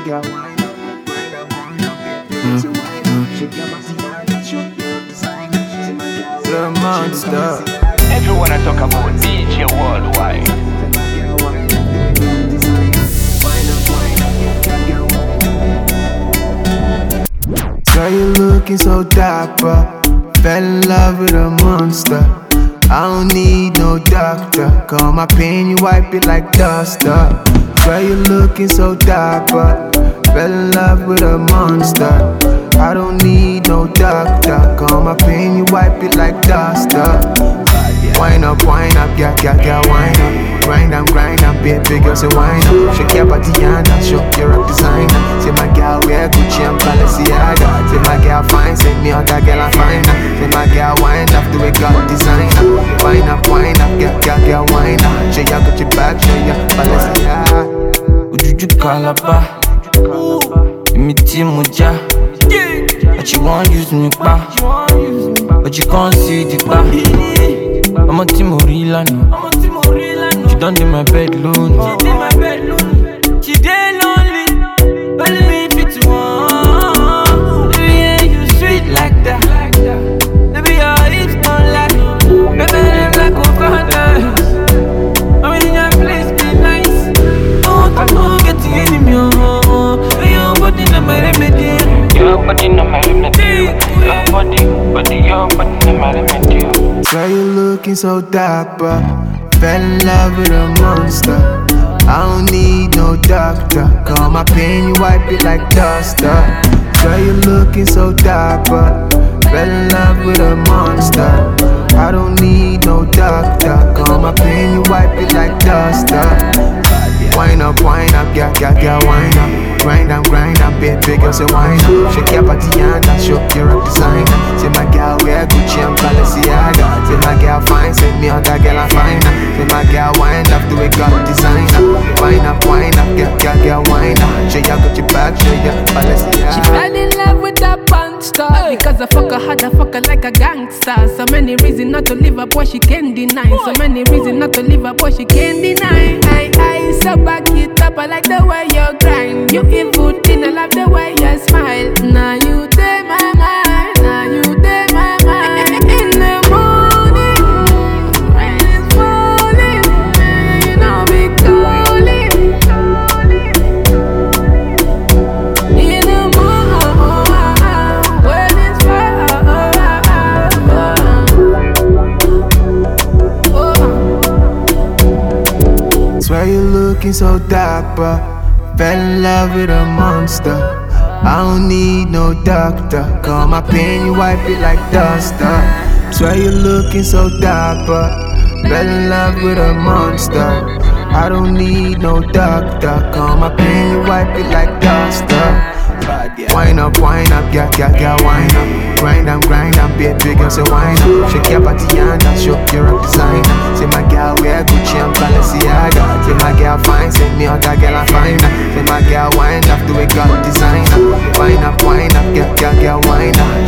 The monster. Everyone I talk about DJ Worldwide. Girl, you looking so dapper. Fell in love with a monster. I don't need no doctor. Call my pain, you wipe it like duster. Girl, you looking so dapper. Fell in love with a monster. I don't need no doctor. Call my pain, you wipe it like duster. Wind up, yeah, wind up. Grind up, baby girl, say wind up. Shake your body and show your rock designer. Say my girl wear Gucci and Balenciaga. Say my girl fine, say me other girl I find her. Say my girl wind up the way God designer. Wind up, yeah, wind up. Show your Gucci bag, show your Balenciaga. Ujuju kalaba, imiti muja. But you won't use me pa, but you can't see the pa. I'm a Timorila no. She done in my bed alone. She dead lonely, but me fit to one. Baby, yeah, you sweet like that. Baby, your hips don't lie. Baby, them like coconuts. I'm in your place, be nice. Oh, I'm not getting any more. Your body not my remedy. Your body not my remedy. Your body not my remedy. Girl, you looking so dapper. Fell in love with a monster. I don't need no doctor. Call my pain, you wipe it like duster. Girl, you looking so dapper. Fell in love with a monster. I don't need no doctor. Call my pain, you wipe it like duster. Wind up, yeah, wind up. Grind up, baby girl, say wind up. Shake your body and show your rock designer. Say my girl wear Gucci and Balenciaga. Say my girl fine, say me other girl I find her. Say my girl wind up the way God designer. Wind up, yeah, wind up. Show your Gucci bag, show your Balenciaga. She fell in love with a monster because I fuck her hard, I fuck her like a gangster. So many reasons not to live up what she can deny. So many reasons not to live up what she can deny. I so back it up, I like the way you grind. You eat food in, I love the way you smile. Now you take my mind, now you take my mind. In the morning, when it's falling, you know be calling. In the morning, when it's falling. Swear you looking so dapper. Fell in love with a monster. I don't need no doctor. Call my pain, you wipe it like duster. Swear you looking so dapper. Fell in love with a monster. I don't need no doctor. Call my pain, you wipe it like duster. Wind up, yeah, wind up. Grind up, baby girl, say wind up. Shake your body and show your rock designer. Say my girl wear Gucci and Balenciaga. Say my girl fine, say me other girl I find her. Say my girl wind up the way God designer. Wind up, yeah, wind up.